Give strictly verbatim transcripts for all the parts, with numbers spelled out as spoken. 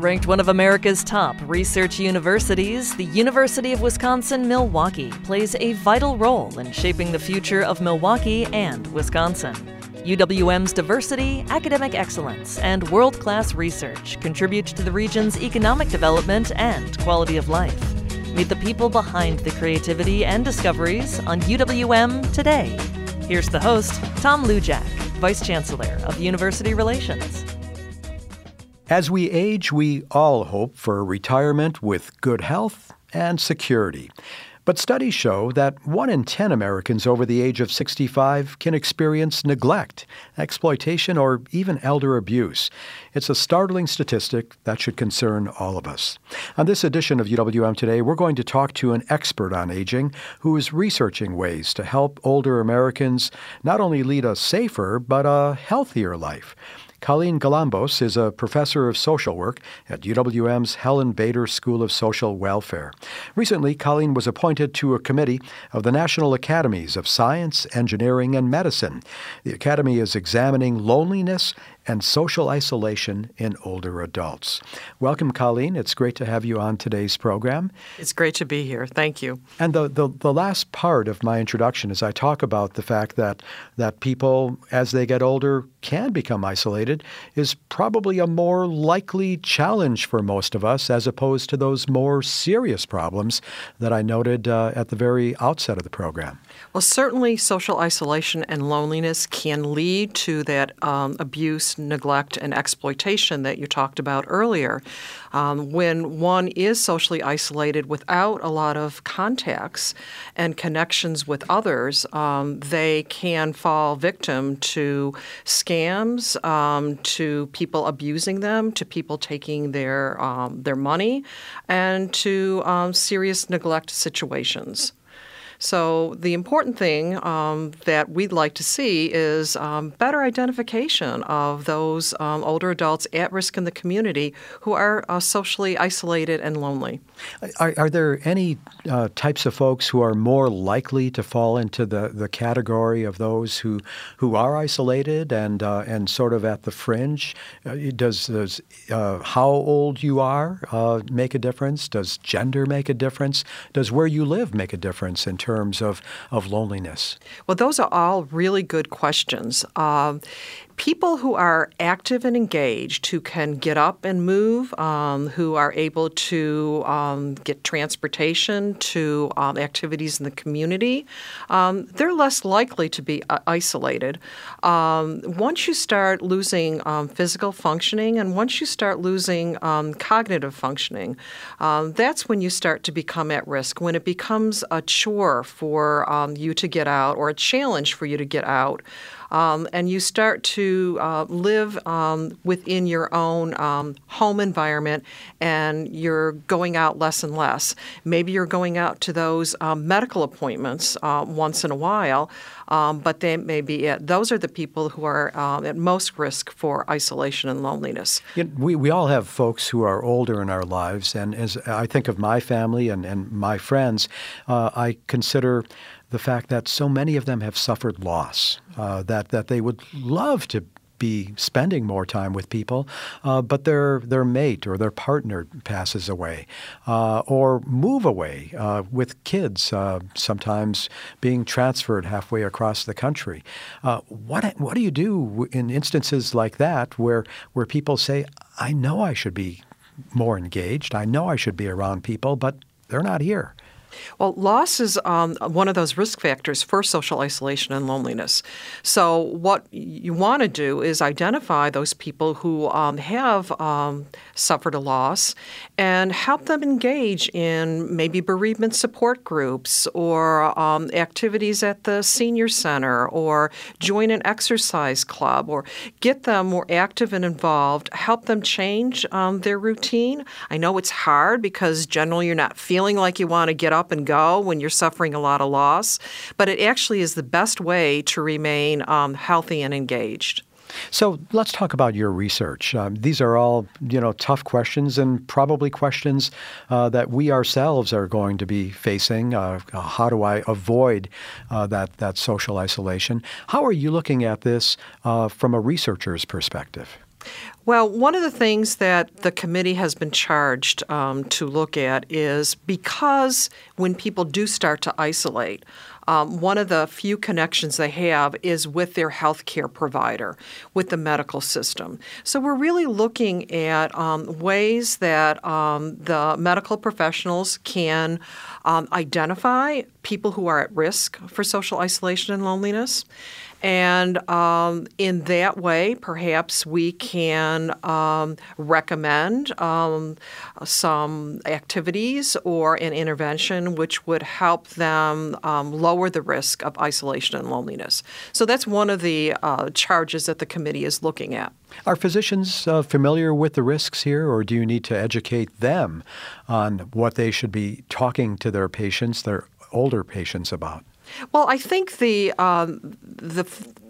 Ranked one of America's top research universities, the University of Wisconsin-Milwaukee plays a vital role in shaping the future of Milwaukee and Wisconsin. U W M's diversity, academic excellence, and world-class research contribute to the region's economic development and quality of life. Meet the people behind the creativity and discoveries on U W M Today. Here's the host, Tom Lujack, Vice Chancellor of University Relations. As we age, we all hope for retirement with good health and security. But studies show that one in ten Americans over the age of sixty-five can experience neglect, exploitation, or even elder abuse. It's a startling statistic that should concern all of us. On this edition of U W M Today, we're going to talk to an expert on aging who is researching ways to help older Americans not only lead a safer, but a healthier life. Colleen Galambos is a professor of social work at U W M's Helen Bader School of Social Welfare. Recently, Colleen was appointed to a committee of the National Academies of Science, Engineering, and Medicine. The academy is examining loneliness and social isolation in older adults. Welcome, Colleen. It's great to have you on today's program. It's great to be here. Thank you. And the, the, the last part of my introduction is I talk about the fact that, that people, as they get older, can become isolated, is probably a more likely challenge for most of us as opposed to those more serious problems that I noted uh, at the very outset of the program. Well, certainly social isolation and loneliness can lead to that um, abuse, neglect, and exploitation that you talked about earlier. Um, when one is socially isolated without a lot of contacts and connections with others, um, they can fall victim to scams, um, to people abusing them, to people taking their um, their money, and to um, serious neglect situations. So the important thing um, that we'd like to see is um, better identification of those um, older adults at risk in the community who are uh, socially isolated and lonely. Are, are there any uh, types of folks who are more likely to fall into the, the category of those who who are isolated and uh, and sort of at the fringe? Uh, does does uh, how old you are uh, make a difference? Does gender make a difference? Does where you live make a difference in terms terms of, of loneliness? Well, those are all really good questions. Um, people who are active and engaged, who can get up and move, um, who are able to um, get transportation to um, activities in the community, um, they're less likely to be uh, isolated. Um, once you start losing um, physical functioning and once you start losing um, cognitive functioning, um, that's when you start to become at risk, when it becomes a chore for um, you to get out or a challenge for you to get out. Um, and you start to uh, live um, within your own um, home environment, and you're going out less and less. Maybe you're going out to those um, medical appointments uh, once in a while, um, but they may be it. Those are the people who are uh, at most risk for isolation and loneliness. You know, we, we all have folks who are older in our lives, and as I think of my family and, and my friends, uh, I consider the fact that so many of them have suffered loss, uh, that that they would love to be spending more time with people, uh, but their their mate or their partner passes away, uh, or move away uh, with kids, uh, sometimes being transferred halfway across the country. Uh, what what do you do in instances like that where where people say, I know I should be more engaged, I know I should be around people, but they're not here? Well, loss is um, one of those risk factors for social isolation and loneliness. So what you want to do is identify those people who um, have um, suffered a loss and help them engage in maybe bereavement support groups or um, activities at the senior center, or join an exercise club, or get them more active and involved, help them change um, their routine. I know it's hard because generally you're not feeling like you want to get up and go when you're suffering a lot of loss, but it actually is the best way to remain um, healthy and engaged. So let's talk about your research. Um, these are all, you know, tough questions, and probably questions uh, that we ourselves are going to be facing. Uh, how do I avoid uh, that that social isolation? How are you looking at this uh, from a researcher's perspective? Well, one of the things that the committee has been charged um, to look at is because when people do start to isolate, um, one of the few connections they have is with their health care provider, with the medical system. So we're really looking at um, ways that um, the medical professionals can um, identify people who are at risk for social isolation and loneliness. And um, in that way, perhaps we can um, recommend um, some activities or an intervention which would help them um, lower the risk of isolation and loneliness. So that's one of the uh, charges that the committee is looking at. Are physicians uh, familiar with the risks here, or do you need to educate them on what they should be talking to their patients, their older patients, about? Well, I think the um, the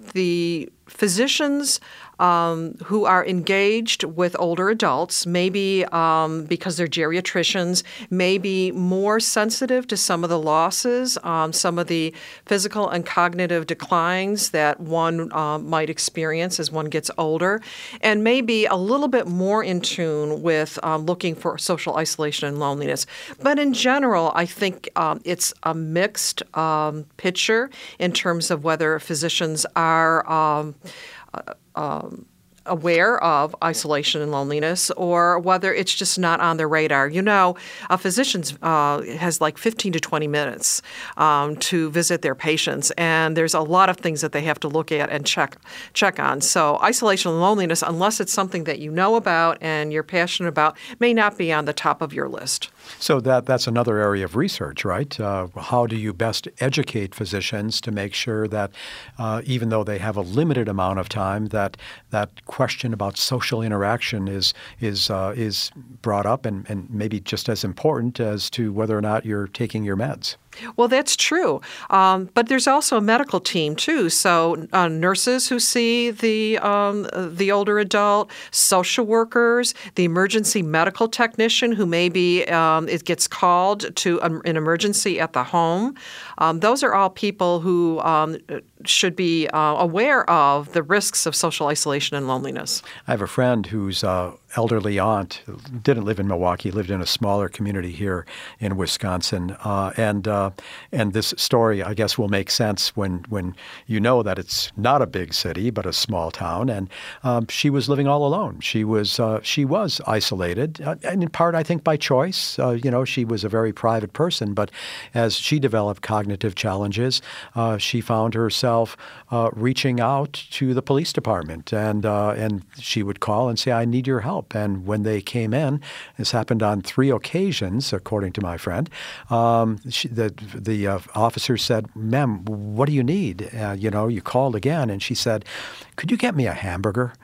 the physicians um, who are engaged with older adults, maybe um, because they're geriatricians, may be more sensitive to some of the losses, um, some of the physical and cognitive declines that one uh, might experience as one gets older, and may be a little bit more in tune with um, looking for social isolation and loneliness. But in general, I think um, it's a mixed um, picture in terms of whether physicians are um, uh, um, aware of isolation and loneliness, or whether it's just not on their radar. You know, a physician uh, has like fifteen to twenty minutes um, to visit their patients, and there's a lot of things that they have to look at and check check on. So isolation and loneliness, unless it's something that you know about and you're passionate about, may not be on the top of your list. So that that's another area of research, right? Uh, how do you best educate physicians to make sure that uh, even though they have a limited amount of time, that that question about social interaction is is uh, is brought up and, and maybe just as important as to whether or not you're taking your meds? Well, that's true. Um, but there's also a medical team, too. So uh, nurses who see the um, the older adult, social workers, the emergency medical technician who maybe um, it gets called to um, an emergency at the home. Um, those are all people who um, should be uh, aware of the risks of social isolation and loneliness. I have a friend whose uh, elderly aunt didn't live in Milwaukee, lived in a smaller community here in Wisconsin. Uh, and uh, and this story, I guess, will make sense when, when you know that it's not a big city, but a small town. And um, she was living all alone. She was uh, she was isolated, uh, and in part, I think, by choice. Uh, you know, she was a very private person. But as she developed cognitive challenges, uh, she found herself uh, reaching out to the police department. And, uh, and she would call and say, I need your help. And when they came in, this happened on three occasions, according to my friend, um, she, the, the uh, officer said, ma'am, what do you need? Uh, you know, you called again. And she said, could you get me a hamburger?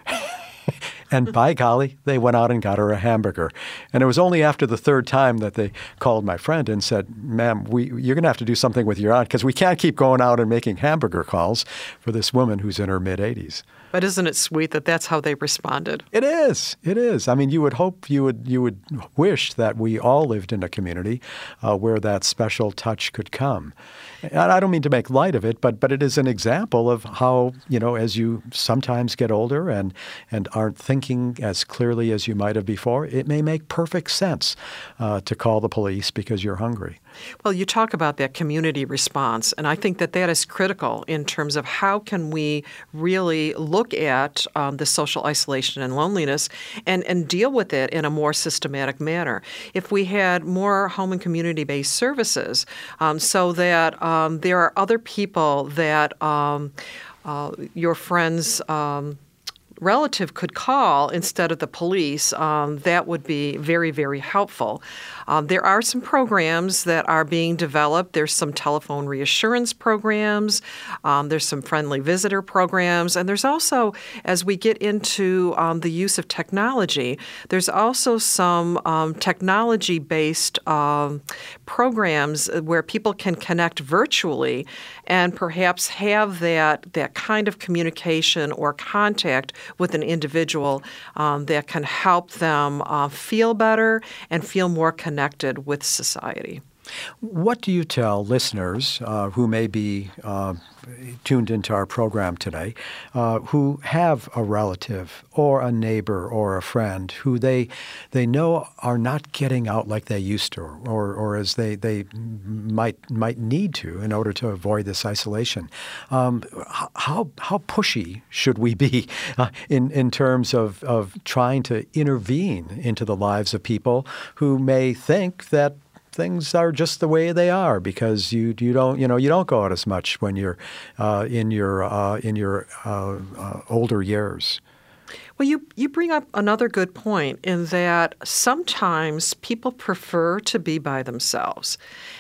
And by golly, they went out and got her a hamburger. And it was only after the third time that they called my friend and said, ma'am, we, you're going to have to do something with your aunt because we can't keep going out and making hamburger calls for this woman who's in her mid-eighties. But isn't it sweet that that's how they responded? It is. It is. I mean, you would hope, you would you would wish that we all lived in a community uh, where that special touch could come. And I don't mean to make light of it, but but it is an example of how, you know, as you sometimes get older and, and aren't thinking as clearly as you might have before, it may make perfect sense uh, to call the police because you're hungry. Well, you talk about that community response, and I think that that is critical in terms of how can we really look at um, the social isolation and loneliness and, and deal with it in a more systematic manner. If we had more home and community-based services um, so that um, there are other people that um, uh, your friends um, relative could call instead of the police, um, that would be very, very helpful. Um, there are some programs that are being developed. There's some telephone reassurance programs. Um, there's some friendly visitor programs. And there's also, as we get into um, the use of technology, there's also some um, technology-based um, programs where people can connect virtually and perhaps have that, that kind of communication or contact with an individual um, that can help them uh, feel better and feel more connected with society. What do you tell listeners uh, who may be uh, tuned into our program today, uh, who have a relative or a neighbor or a friend who they they know are not getting out like they used to, or or as they they might might need to in order to avoid this isolation? Um, how how pushy should we be uh, in in terms of of trying to intervene into the lives of people who may think that things are just the way they are because you you don't you know you don't go out as much when you're uh, in your uh, in your uh, uh, older years? Well, you you bring up another good point in that sometimes people prefer to be by themselves,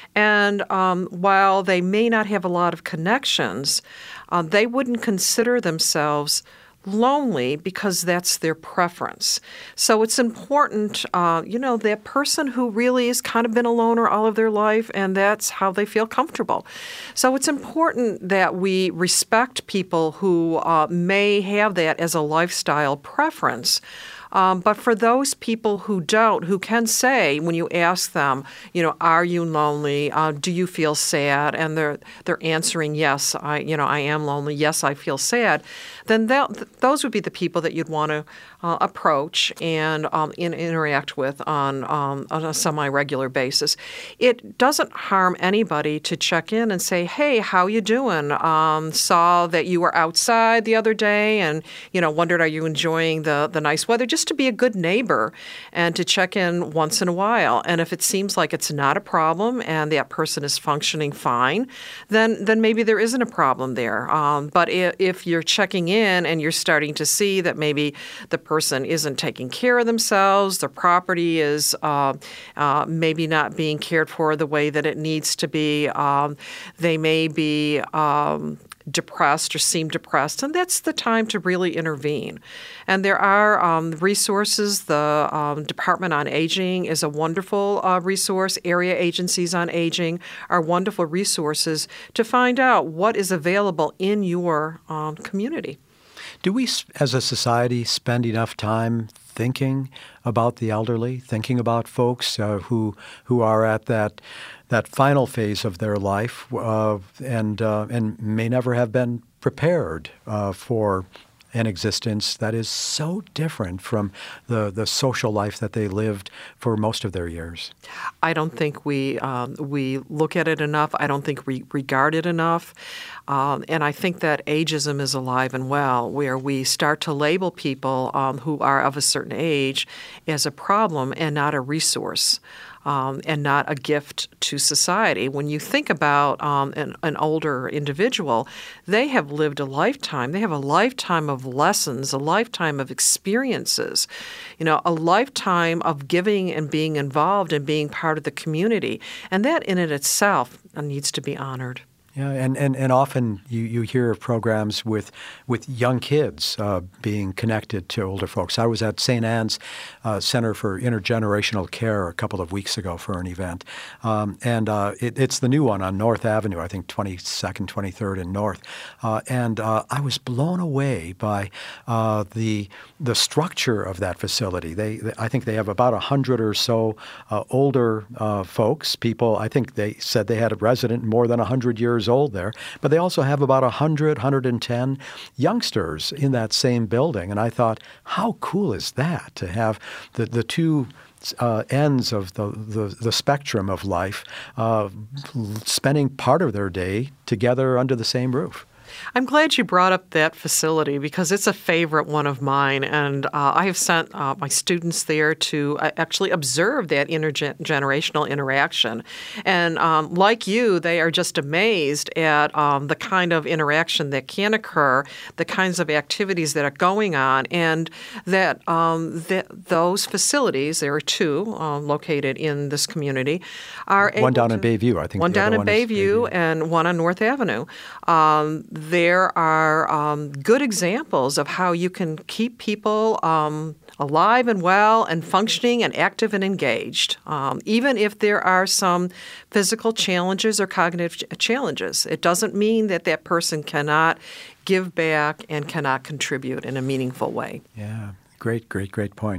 and um, while they may not have a lot of connections, uh, they wouldn't consider themselves lonely because that's their preference. So it's important, uh, you know, that person who really has kind of been a loner all of their life, and that's how they feel comfortable. So it's important that we respect people who uh, may have that as a lifestyle preference. Um, but for those people who don't, who can say when you ask them, you know, are you lonely? Uh, do you feel sad? And they're they're answering, yes, I, you know, I am lonely. Yes, I feel sad. Then that, those would be the people that you'd want to uh, approach and um, in, interact with on um, on a semi-regular basis. It doesn't harm anybody to check in and say, hey, how you doing? Um, saw that you were outside the other day, and you know, wondered, are you enjoying the the nice weather? Just to be a good neighbor and to check in once in a while. And if it seems like it's not a problem and that person is functioning fine, then then maybe there isn't a problem there. Um, but if, if you're checking in and you're starting to see that maybe the person isn't taking care of themselves, the property is uh, uh, maybe not being cared for the way that it needs to be, um, they may be um, depressed or seem depressed, and that's the time to really intervene. And there are um, resources. The um, Department on Aging is a wonderful uh, resource. Area agencies on aging are wonderful resources to find out what is available in your um, community. Do we, as a society, spend enough time thinking about the elderly, thinking about folks uh, who who are at that that final phase of their life uh, and uh, and may never have been prepared uh, for an existence that is so different from the, the social life that they lived for most of their years? I don't think we um, we look at it enough. I don't think we regard it enough. Um, and I think that ageism is alive and well, where we start to label people um, who are of a certain age as a problem and not a resource. Um, and not a gift to society. When you think about um, an, an older individual, they have lived a lifetime. They have a lifetime of lessons, a lifetime of experiences, you know, a lifetime of giving and being involved and being part of the community. And that in it itself needs to be honored. Yeah, and, and, and often you, you hear of programs with with young kids uh, being connected to older folks. I was at Saint Anne's uh, Center for Intergenerational Care a couple of weeks ago for an event, um, and uh, it, it's the new one on North Avenue, I think twenty-second, twenty-third and North, uh, and uh, I was blown away by uh, the the structure of that facility. They, they I think they have about a hundred or so uh, older uh, folks, people. I think they said they had a resident more than a hundred years old there, but they also have about one hundred, one hundred ten youngsters in that same building. And I thought, how cool is that to have the, the two uh, ends of the, the, the spectrum of life uh, spending part of their day together under the same roof? I'm glad you brought up that facility because it's a favorite one of mine, and uh, I have sent uh, my students there to uh, actually observe that intergenerational interaction. And um, like you, they are just amazed at um, the kind of interaction that can occur, the kinds of activities that are going on, and that, um, that those facilities, there are two um, located in this community, are one down to, in Bayview, I think. One down in one Bayview, Bayview and one on North Avenue. Um, There are um, good examples of how you can keep people um, alive and well and functioning and active and engaged, um, even if there are some physical challenges or cognitive ch- challenges. It doesn't mean that that person cannot give back and cannot contribute in a meaningful way. Yeah. Great, great, great point.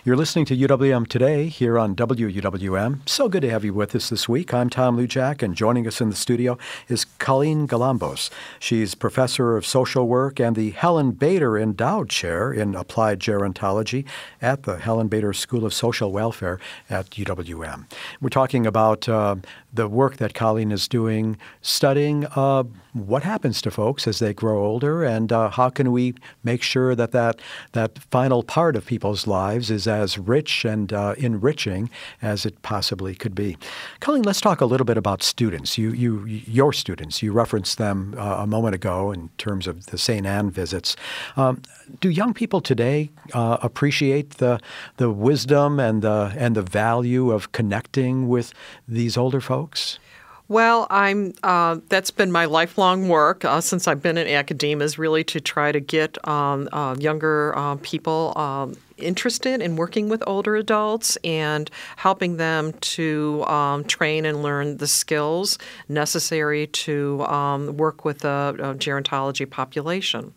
You're listening to U W M Today here on W U W M. So good to have you with us this week. I'm Tom Lujack, and joining us in the studio is Colleen Galambos. She's professor of social work and the Helen Bader Endowed Chair in Applied Gerontology at the Helen Bader School of Social Welfare at U W M. We're talking about uh, the work that Colleen is doing, studying uh, what happens to folks as they grow older, and uh, how can we make sure that that, that final part of people's lives is as rich and uh, enriching as it possibly could be. Colleen, let's talk a little bit about students. You, you, your students. You referenced them uh, a moment ago in terms of the Saint Anne visits. Um, do young people today uh, appreciate the the wisdom and the and the value of connecting with these older folks? Well, I'm. Uh, that's been my lifelong work uh, since I've been in academia, is really to try to get um, uh, younger uh, people um, interested in working with older adults and helping them to um, train and learn the skills necessary to um, work with a, a gerontology population.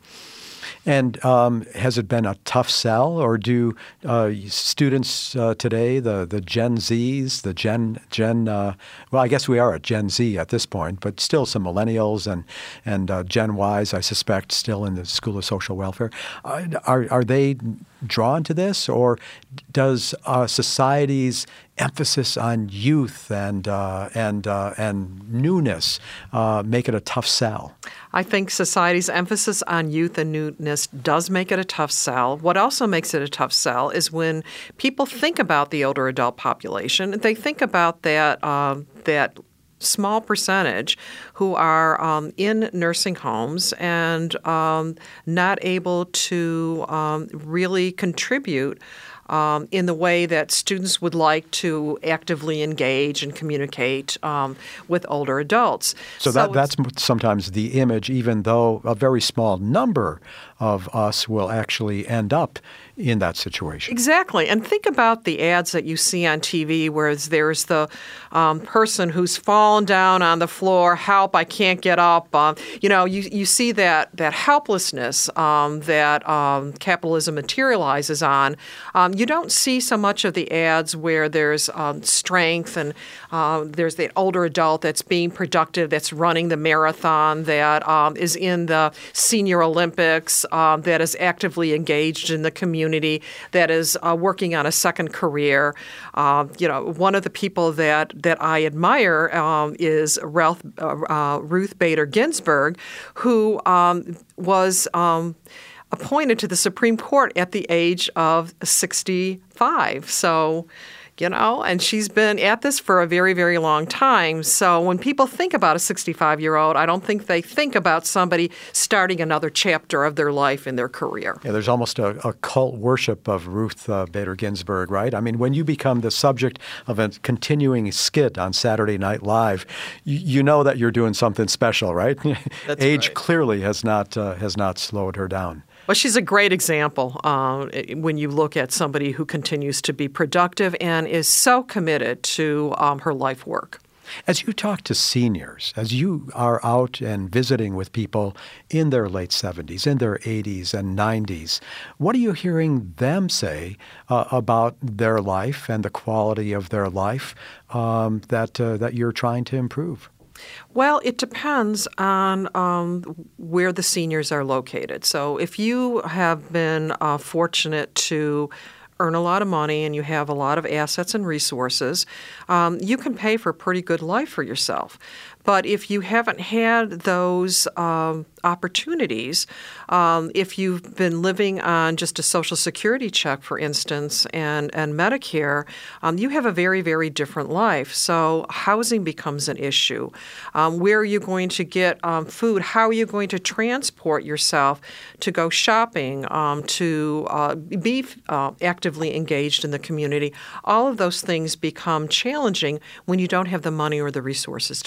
And um, has it been a tough sell, or do uh, students uh, today, the, the Gen Zs, the Gen Gen uh, well, I guess we are at Gen Z at this point, but still some millennials and and uh, Gen Ys, I suspect, still in the School of Social Welfare. Uh, are are they drawn to this, or does uh, society's emphasis on youth and uh, and uh, and newness uh, make it a tough sell? I think society's emphasis on youth and newness does make it a tough sell. What also makes it a tough sell is when people think about the older adult population, they think about that uh, that small percentage who are um, in nursing homes and um, not able to um, really contribute Um, in the way that students would like to actively engage and communicate um, with older adults. So, so that, that's sometimes the image, even though a very small number of us will actually end up in that situation. Exactly. And think about the ads that you see on T V where there's the um, person who's fallen down on the floor, help, I can't get up. Um, you know, you, you see that, that helplessness um, that um, capitalism materializes on. Um, you don't see so much of the ads where there's um, strength and uh, there's the older adult that's being productive, that's running the marathon, that um, is in the senior Olympics, um, that is actively engaged in the community, that is uh, working on a second career. Uh, you know, one of the people that, that I admire um, is Ralph, uh, uh, Ruth Bader Ginsburg, who um, was um, appointed to the Supreme Court at the age of sixty-five. So, you know, and she's been at this for a very, very long time. So when people think about a sixty-five-year-old, I don't think they think about somebody starting another chapter of their life in their career. Yeah, there's almost a, a cult worship of Ruth uh, Bader Ginsburg, right? I mean, when you become the subject of a continuing skit on Saturday Night Live, you, you know that you're doing something special, right? That's Age right. clearly has not uh, has not slowed her down. Well, she's a great example uh, when you look at somebody who continues to be productive and is so committed to um, her life work. As you talk to seniors, as you are out and visiting with people in their late seventies, in their eighties and nineties, what are you hearing them say uh, about their life and the quality of their life um, that uh, that you're trying to improve? Well, it depends on um, where the seniors are located. So if you have been uh, fortunate to earn a lot of money and you have a lot of assets and resources, um, you can pay for a pretty good life for yourself. But if you haven't had those um, opportunities, um, if you've been living on just a Social Security check, for instance, and, and Medicare, um, you have a very, very different life. So housing becomes an issue. Um, where are you going to get um, food? How are you going to transport yourself to go shopping, um, to uh, be uh, actively engaged in the community? All of those things become challenging when you don't have the money or the resources to pay for it.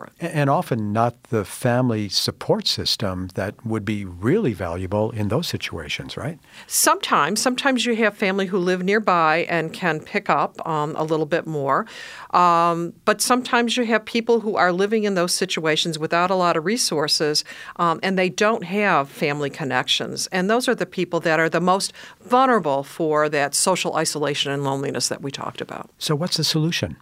for it. And often not the family support system that would be really valuable in those situations, right? Sometimes. Sometimes you have family who live nearby and can pick up um, a little bit more. Um, but sometimes you have people who are living in those situations without a lot of resources, um, and they don't have family connections. And those are the people that are the most vulnerable for that social isolation and loneliness that we talked about. So what's the solution?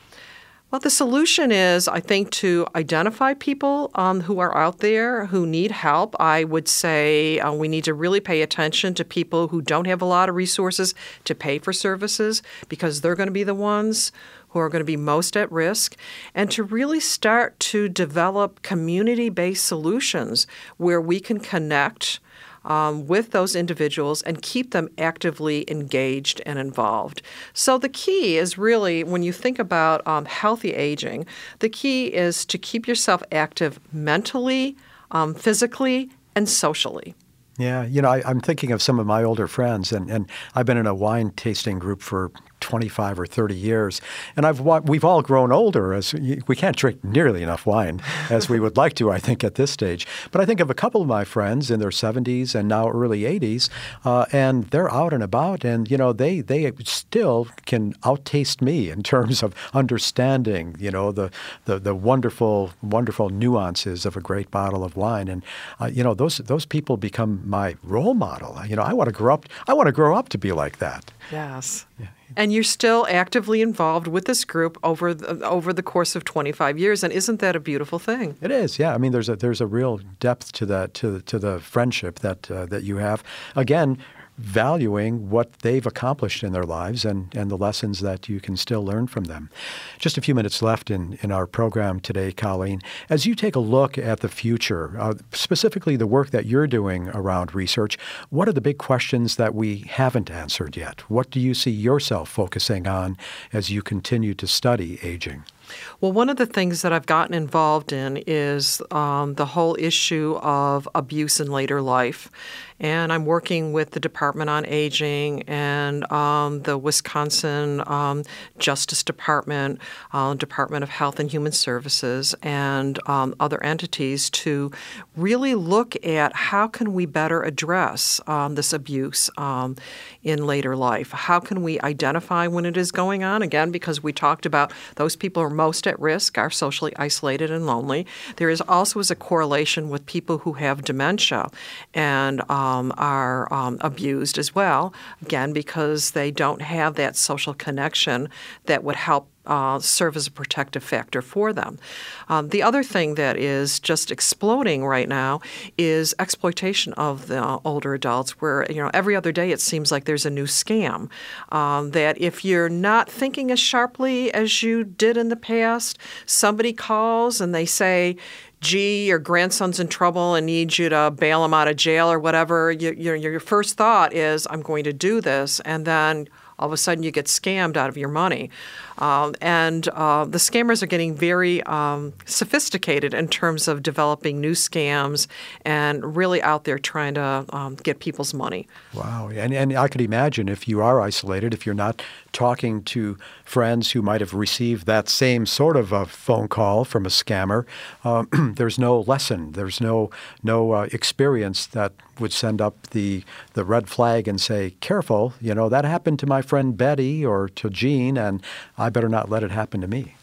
Well, the solution is, I think, to identify people um, who are out there who need help. I would say uh, we need to really pay attention to people who don't have a lot of resources to pay for services, because they're going to be the ones who are going to be most at risk, and to really start to develop community-based solutions where we can connect Um, with those individuals and keep them actively engaged and involved. So the key is really, when you think about um, healthy aging, the key is to keep yourself active mentally, um, physically, and socially. Yeah, you know, I, I'm thinking of some of my older friends, and, and I've been in a wine tasting group for twenty-five or thirty years, and I've we've all grown older. As we can't drink nearly enough wine as we would like to, I think, at this stage. But I think of a couple of my friends in their seventies and now early eighties, uh, and they're out and about, and you know, they they still can outtaste me in terms of understanding, you know, the the, the wonderful wonderful nuances of a great bottle of wine, and uh, you know, those those people become my role model. You know, I want to grow up. I want to grow up to be like that. Yes. Yeah. And you're still actively involved with this group over the, over the course of twenty-five years, and isn't that a beautiful thing? It is, yeah. I mean, there's a there's a real depth to that to to the friendship that uh, that you have. Again, valuing what they've accomplished in their lives and, and the lessons that you can still learn from them. Just a few minutes left in, in our program today, Colleen. As you take a look at the future, uh, specifically the work that you're doing around research, what are the big questions that we haven't answered yet? What do you see yourself focusing on as you continue to study aging? Well, one of the things that I've gotten involved in is um, the whole issue of abuse in later life. And I'm working with the Department on Aging and um, the Wisconsin um, Justice Department, uh, Department of Health and Human Services, and um, other entities to really look at how can we better address um, this abuse um, in later life. How can we identify when it is going on? Again, because we talked about those people who are most at risk are socially isolated and lonely. There is also is a correlation with people who have dementia and um, are um, abused as well, again, because they don't have that social connection that would help Uh, serve as a protective factor for them. Um, the other thing that is just exploding right now is exploitation of the uh, older adults, where you know every other day it seems like there's a new scam. Um, that if you're not thinking as sharply as you did in the past, somebody calls and they say, gee, your grandson's in trouble and needs you to bail him out of jail or whatever. You, your, your first thought is, I'm going to do this, and then all of a sudden you get scammed out of your money. Um, and uh, the scammers are getting very um, sophisticated in terms of developing new scams and really out there trying to um, get people's money. Wow. And, and I could imagine if you are isolated, if you're not talking to friends who might have received that same sort of a phone call from a scammer, um, there's no lesson, there's no no uh, experience that would send up the the red flag and say, careful, you know, that happened to my friend Betty or to Jean, and I better not let it happen to me.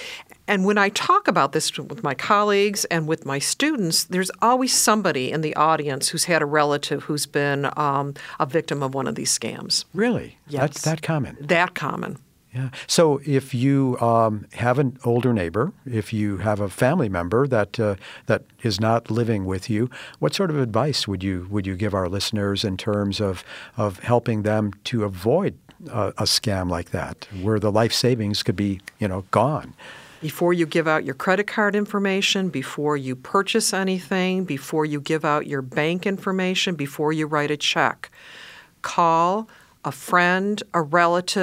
And when I talk about this with my colleagues and with my students, there's always somebody in the audience who's had a relative who's been um, a victim of one of these scams. Really? Yes. That's that common? That common. Yeah. So if you um, have an older neighbor, if you have a family member that uh, that is not living with you, what sort of advice would you would you give our listeners in terms of of helping them to avoid uh, a scam like that, where the life savings could be, you know, gone? Before you give out your credit card information, before you purchase anything, before you give out your bank information, before you write a check, call a friend, a relative,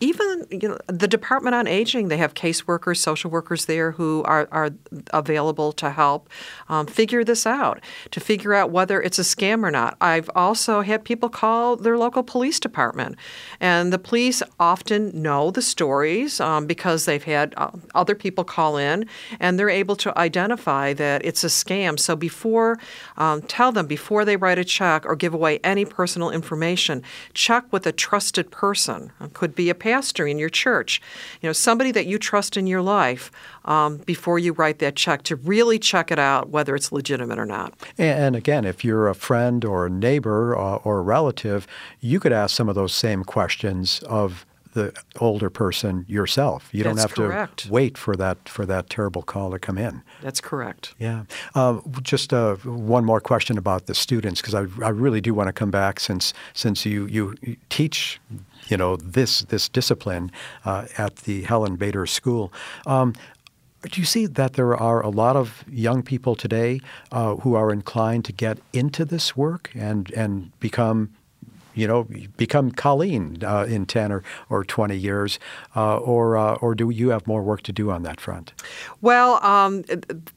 even you know, the Department on Aging, they have caseworkers, social workers there who are, are available to help um, figure this out, to figure out whether it's a scam or not. I've also had people call their local police department, and the police often know the stories um, because they've had uh, other people call in, and they're able to identify that it's a scam. So before, um, tell them before they write a check or give away any personal information, check with a trusted person. It could be a pastor in your church, you know, somebody that you trust in your life um, before you write that check, to really check it out whether it's legitimate or not. And again, if you're a friend or a neighbor or, or a relative, you could ask some of those same questions of the older person yourself. You don't That's have correct. to wait for that for that terrible call to come in. That's correct. Yeah. Uh, just uh, one more question about the students, because I, I really do want to come back since since you you teach you know this this discipline uh, at the Helen Bader School. Um, Do you see that there are a lot of young people today uh, who are inclined to get into this work and and become, you know, become Colleen uh, in ten or, or twenty years, uh, or uh, or do you have more work to do on that front? Well, um,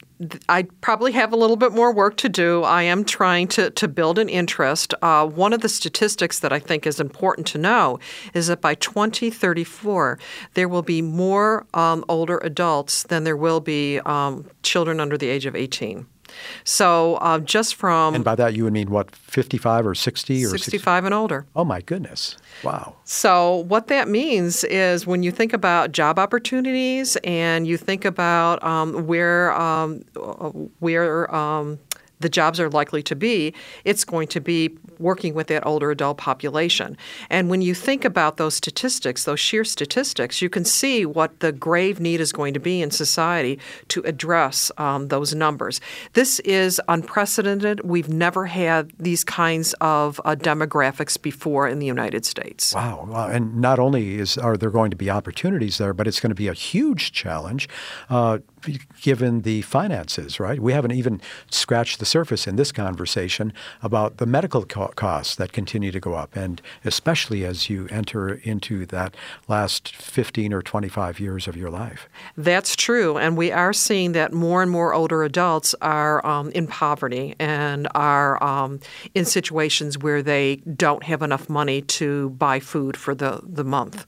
I probably have a little bit more work to do. I am trying to, to build an interest. Uh, one of the statistics that I think is important to know is that by twenty thirty-four, there will be more um, older adults than there will be um, children under the age of eighteen. So uh, just from... And by that you would mean what, fifty-five or sixty? Or sixty-five and older. Oh, my goodness. Wow. So what that means is when you think about job opportunities and you think about um, where um, where um, the jobs are likely to be, it's going to be working with that older adult population. And when you think about those statistics, those sheer statistics, you can see what the grave need is going to be in society to address um, those numbers. This is unprecedented. We've never had these kinds of uh, demographics before in the United States. Wow. Wow. And not only is are there going to be opportunities there, but it's going to be a huge challenge uh, given the finances, right? We haven't even scratched the surface in this conversation about the medical co- costs that continue to go up, and especially as you enter into that last fifteen or twenty-five years of your life. That's true, and we are seeing that more and more older adults are um, in poverty and are um, in situations where they don't have enough money to buy food for the, the month.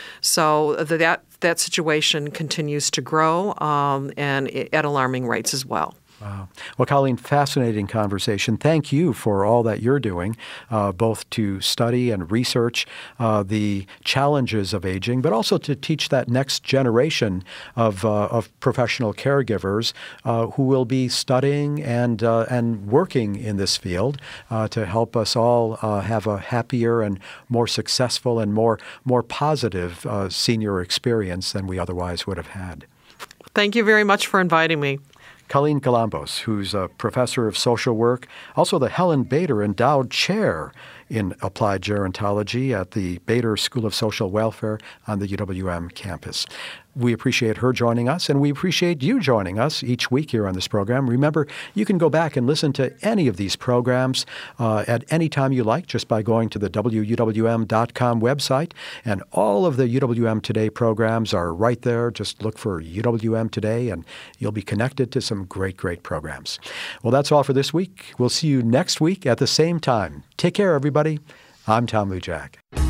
So that that situation continues to grow um, and at alarming rates as well. Wow. Well, Colleen, fascinating conversation. Thank you for all that you're doing, uh, both to study and research uh, the challenges of aging, but also to teach that next generation of uh, of professional caregivers uh, who will be studying and uh, and working in this field uh, to help us all uh, have a happier and more successful and more more positive uh, senior experience than we otherwise would have had. Thank you very much for inviting me. Colleen Galambos, who's a professor of social work, also the Helen Bader Endowed Chair in Applied Gerontology at the Bader School of Social Welfare on the U W M campus. We appreciate her joining us, and we appreciate you joining us each week here on this program. Remember, you can go back and listen to any of these programs uh, at any time you like just by going to the W U W M dot com website, and all of the U W M Today programs are right there. Just look for U W M Today, and you'll be connected to some great, great programs. Well, that's all for this week. We'll see you next week at the same time. Take care, everybody. I'm Tom Lujack.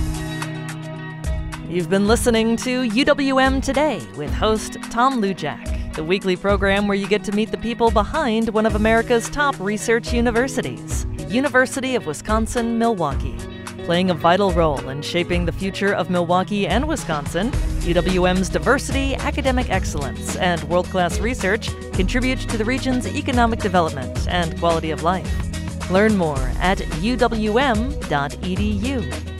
You've been listening to U W M Today with host Tom Lujack, the weekly program where you get to meet the people behind one of America's top research universities, University of Wisconsin-Milwaukee. Playing a vital role in shaping the future of Milwaukee and Wisconsin, U W M's diversity, academic excellence, and world-class research contribute to the region's economic development and quality of life. Learn more at U W M dot E D U.